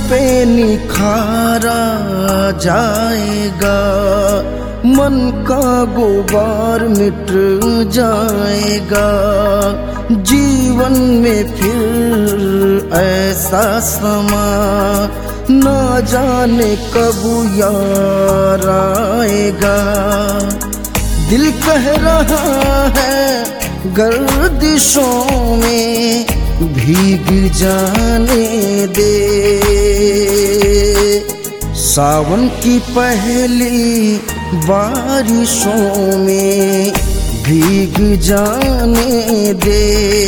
पे निखारा जाएगा, मन का गुबार मिट जाएगा। जीवन में फिर ऐसा समा ना जाने कब यार आएगा। दिल कह रहा है गर्दिशों में भीग जाने दे, सावन की पहली बारिशों में भीग जाने दे।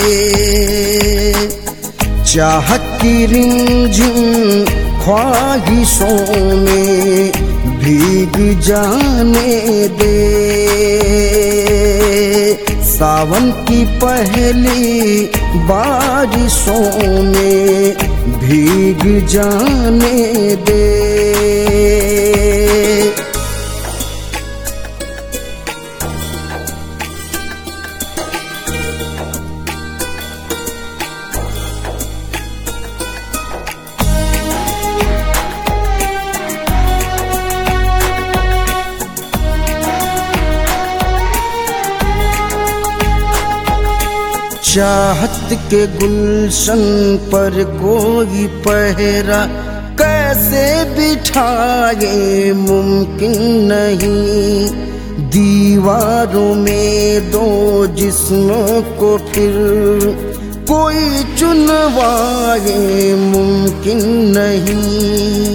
चाहत की रिमझिम ख्वाहिशों में भीग जाने दे, सावन की पहली बारिशों में भीग जाने दे। चाहत के गुलशन पर कोई पहरा कैसे बिठाए मुमकिन नहीं, दीवारों में दो जिस्मों को फिर कोई चुनवाए मुमकिन नहीं।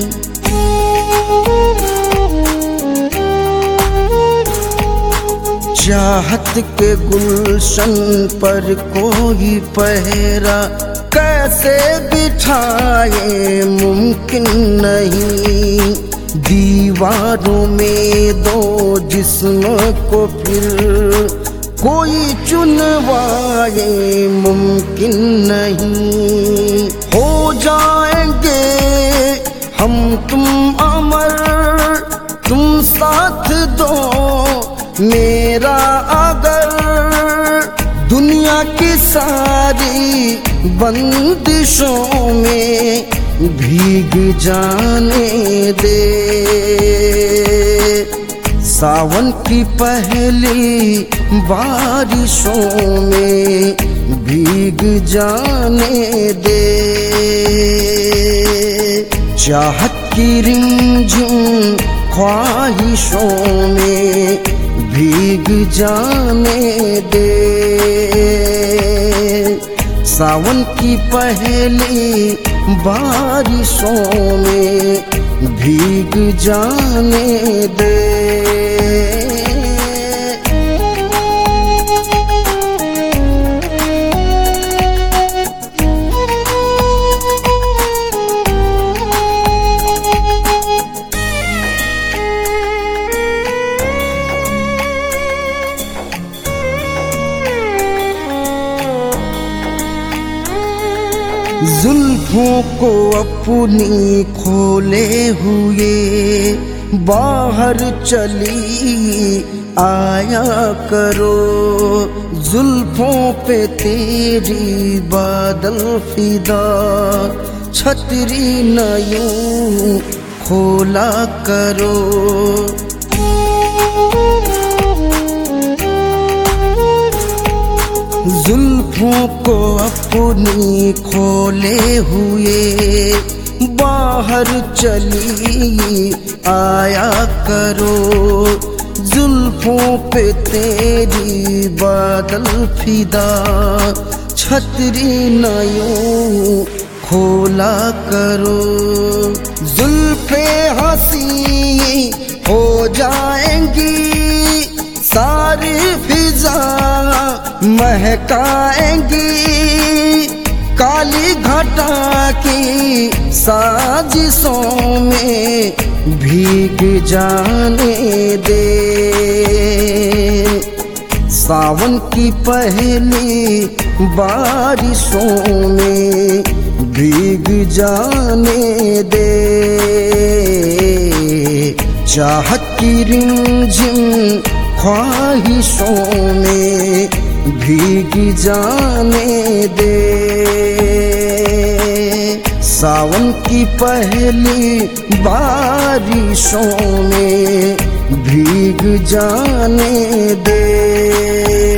चाहत के गुलशन पर कोई पहरा कैसे बिठाए मुमकिन नहीं, दीवारों में दो जिस्मों को फिर कोई चुनवाए मुमकिन नहीं। हो जाएंगे हम तुम अमर, तुम साथ दो मेरा अगर, दुनिया की सारी बंदिशों में भीग जाने दे, सावन की पहली बारिशों में भीग जाने दे। चाहत की रिमझिम ख्वाहिशों में भीग जाने दे, सावन की पहली बारिशों में भीग जाने दे। जुल्फों को अपनी खोले हुए बाहर चली आया करो, जुल्फों पे तेरी बादल फिदा, छतरी न यूं खोला करो। जुल्फों को अपनी खोले हुए बाहर चली आया करो, जुल्फों पे तेरी बादल फिदा, छतरी न यूं खोला करो। जुल्फे हंसी हो जाएंगी सारी फिजा महकाएंगी, काली घटा की साजिशों में भीग जाने दे, सावन की पहली बारिशों में भीग जाने दे। चाहत की रिमझिम ख्वाहिशों में भीग जाने दे, सावन की पहली बारिशों में भीग जाने दे।